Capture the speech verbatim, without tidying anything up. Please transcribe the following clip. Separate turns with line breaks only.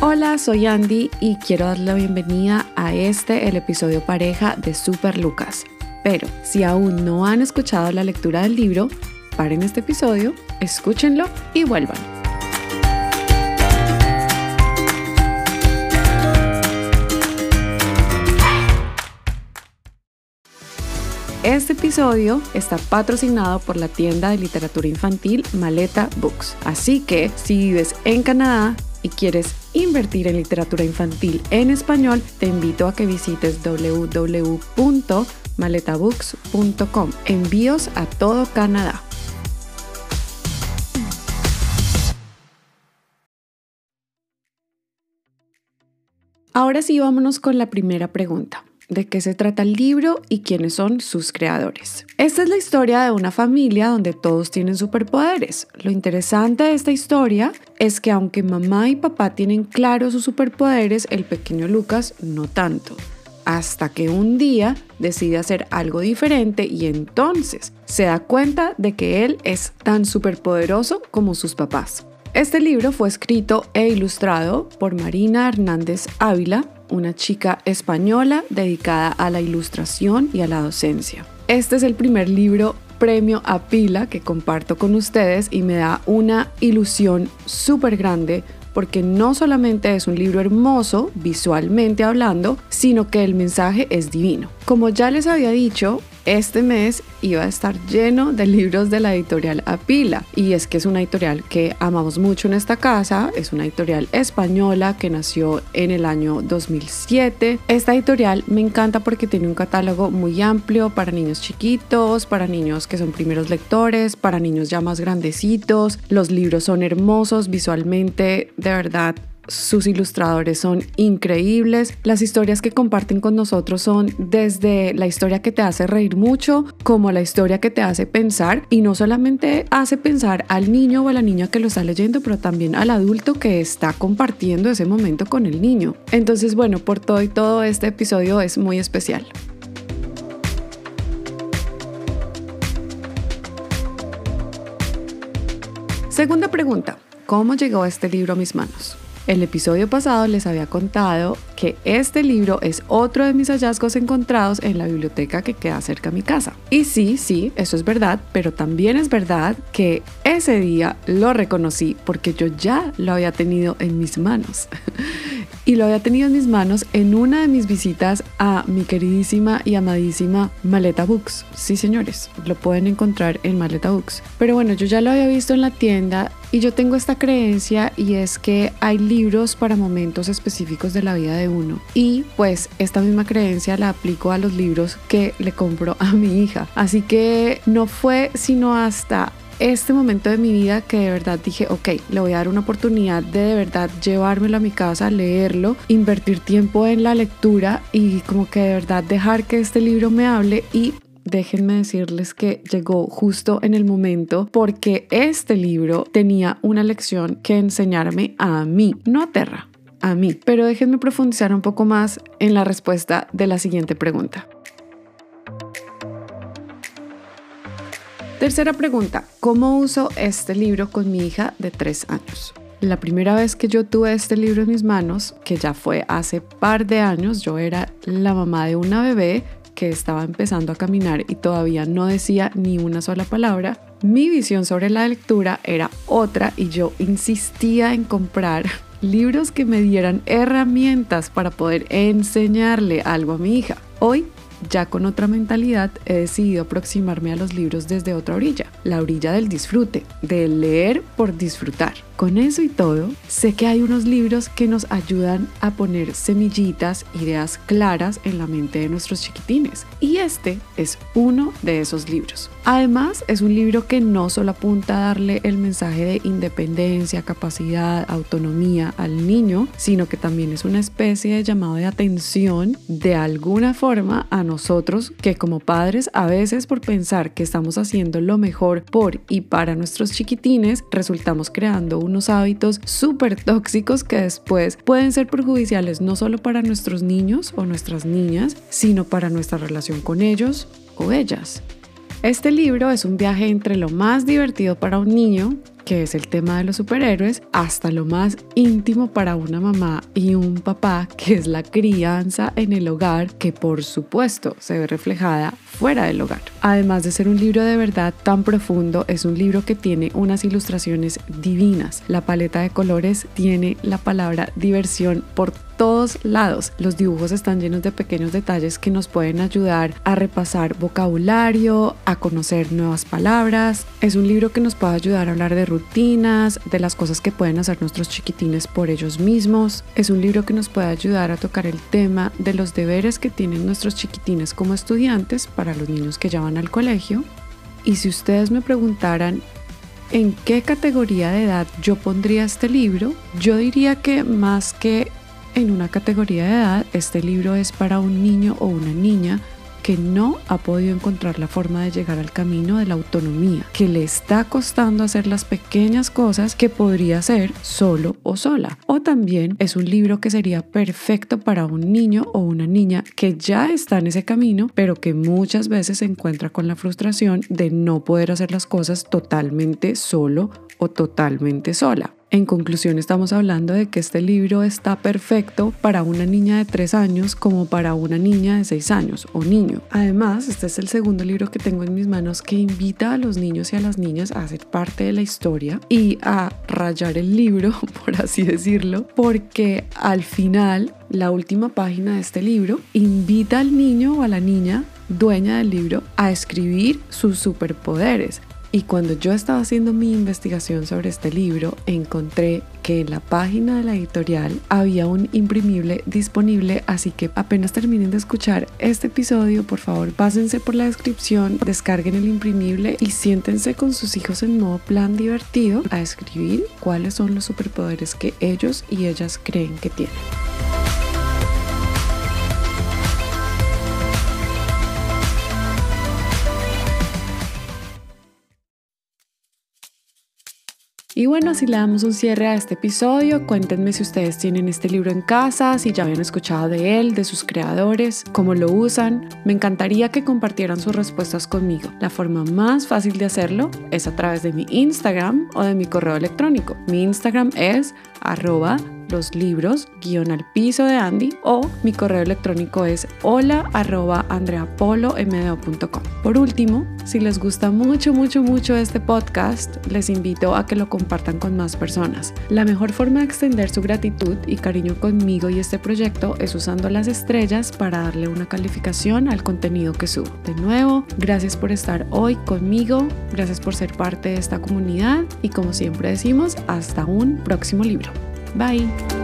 Hola, soy Andy y quiero darle la bienvenida a este, el episodio pareja de Super Lucas. Pero si aún no han escuchado la lectura del libro, paren este episodio, escúchenlo y vuelvan. Este episodio está patrocinado por la tienda de literatura infantil Maleta Books. Así que si vives en Canadá y quieres invertir en literatura infantil en español, te invito a que visites doble u doble u doble u punto maleta books punto com. Envíos a todo Canadá. Ahora sí, vámonos con la primera pregunta. ¿De qué se trata el libro y quiénes son sus creadores? Esta es la historia de una familia donde todos tienen superpoderes. Lo interesante de esta historia es que aunque mamá y papá tienen claros sus superpoderes, el pequeño Lucas no tanto. Hasta que un día decide hacer algo diferente y entonces se da cuenta de que él es tan superpoderoso como sus papás. Este libro fue escrito e ilustrado por Marina Hernández Ávila, una chica española dedicada a la ilustración y a la docencia. Este es el primer libro premio a pila que comparto con ustedes y me da una ilusión súper grande porque no solamente es un libro hermoso visualmente hablando, sino que el mensaje es divino. Como ya les había dicho, este mes iba a estar lleno de libros de la editorial Apila, y es que es una editorial que amamos mucho en esta casa. Es una editorial española que nació en el año dos mil siete. Esta editorial me encanta porque tiene un catálogo muy amplio para niños chiquitos, para niños que son primeros lectores, para niños ya más grandecitos. Los libros son hermosos visualmente, de verdad. Sus ilustradores son increíbles. Las historias que comparten con nosotros son desde la historia que te hace reír mucho como la historia que te hace pensar, y no solamente hace pensar al niño o a la niña que lo está leyendo, pero también al adulto que está compartiendo ese momento con el niño. Entonces, bueno, por todo y todo este episodio es muy especial. Segunda pregunta: ¿cómo llegó este libro a mis manos? El episodio pasado les había contado que este libro es otro de mis hallazgos encontrados en la biblioteca que queda cerca a mi casa. Y sí, sí, eso es verdad, pero también es verdad que ese día lo reconocí porque yo ya lo había tenido en mis manos. Y lo había tenido en mis manos en una de mis visitas a mi queridísima y amadísima Maleta Books. Sí, señores, lo pueden encontrar en Maleta Books. Pero bueno, yo ya lo había visto en la tienda y yo tengo esta creencia, y es que hay libros para momentos específicos de la vida de uno. Y pues esta misma creencia la aplico a los libros que le compro a mi hija. Así que no fue sino hasta este momento de mi vida que de verdad dije, ok, le voy a dar una oportunidad de de verdad llevármelo a mi casa, leerlo, invertir tiempo en la lectura y como que de verdad dejar que este libro me hable. Y déjenme decirles que llegó justo en el momento, porque este libro tenía una lección que enseñarme a mí, no a Terra, a mí. Pero déjenme profundizar un poco más en la respuesta de la siguiente pregunta. Tercera pregunta: ¿cómo uso este libro con mi hija de tres años? La primera vez que yo tuve este libro en mis manos, que ya fue hace par de años, yo era la mamá de una bebé que estaba empezando a caminar y todavía no decía ni una sola palabra. Mi visión sobre la lectura era otra y yo insistía en comprar libros que me dieran herramientas para poder enseñarle algo a mi hija. Hoy, ya con otra mentalidad, he decidido aproximarme a los libros desde otra orilla, la orilla del disfrute, de leer por disfrutar. Con eso y todo, sé que hay unos libros que nos ayudan a poner semillitas, ideas claras en la mente de nuestros chiquitines, y este es uno de esos libros. Además, es un libro que no solo apunta a darle el mensaje de independencia, capacidad, autonomía al niño, sino que también es una especie de llamado de atención de alguna forma a nosotros, que como padres a veces, por pensar que estamos haciendo lo mejor por y para nuestros chiquitines, resultamos creando unos hábitos súper tóxicos que después pueden ser perjudiciales no solo para nuestros niños o nuestras niñas, sino para nuestra relación con ellos o ellas. Este libro es un viaje entre lo más divertido para un niño que es el tema de los superhéroes, hasta lo más íntimo para una mamá y un papá, que es la crianza en el hogar, que por supuesto se ve reflejada fuera del hogar. Además de ser un libro de verdad tan profundo, es un libro que tiene unas ilustraciones divinas. La paleta de colores tiene la palabra diversión por todos lados. Los dibujos están llenos de pequeños detalles que nos pueden ayudar a repasar vocabulario, a conocer nuevas palabras. Es un libro que nos puede ayudar a hablar de rutinas, de las cosas que pueden hacer nuestros chiquitines por ellos mismos. Es un libro que nos puede ayudar a tocar el tema de los deberes que tienen nuestros chiquitines como estudiantes para los niños que ya van al colegio. Y si ustedes me preguntaran en qué categoría de edad yo pondría este libro, yo diría que más que en una categoría de edad, este libro es para un niño o una niña que no ha podido encontrar la forma de llegar al camino de la autonomía, que le está costando hacer las pequeñas cosas que podría hacer solo o sola. O también es un libro que sería perfecto para un niño o una niña que ya está en ese camino, pero que muchas veces se encuentra con la frustración de no poder hacer las cosas totalmente solo o totalmente sola. En conclusión, estamos hablando de que este libro está perfecto para una niña de tres años como para una niña de seis años o niño. Además, este es el segundo libro que tengo en mis manos que invita a los niños y a las niñas a ser parte de la historia y a rayar el libro, por así decirlo, porque al final, la última página de este libro invita al niño o a la niña dueña del libro a escribir sus superpoderes. Y cuando yo estaba haciendo mi investigación sobre este libro, encontré que en la página de la editorial había un imprimible disponible, así que apenas terminen de escuchar este episodio, por favor pásense por la descripción, descarguen el imprimible y siéntense con sus hijos en modo plan divertido a escribir cuáles son los superpoderes que ellos y ellas creen que tienen. Y bueno, así le damos un cierre a este episodio. Cuéntenme si ustedes tienen este libro en casa, si ya habían escuchado de él, de sus creadores, cómo lo usan. Me encantaría que compartieran sus respuestas conmigo. La forma más fácil de hacerlo es a través de mi Instagram o de mi correo electrónico. Mi Instagram es arroba los libros guión al piso de Andy o mi correo electrónico es hola arroba andreapolomdo punto com. Por último, si les gusta mucho mucho mucho este podcast, les invito a que lo compartan con más personas. La mejor forma de extender su gratitud y cariño conmigo y este proyecto es usando las estrellas para darle una calificación al contenido que subo. De nuevo, gracias por estar hoy conmigo, gracias por ser parte de esta comunidad y como siempre decimos, hasta un próximo libro. Bye.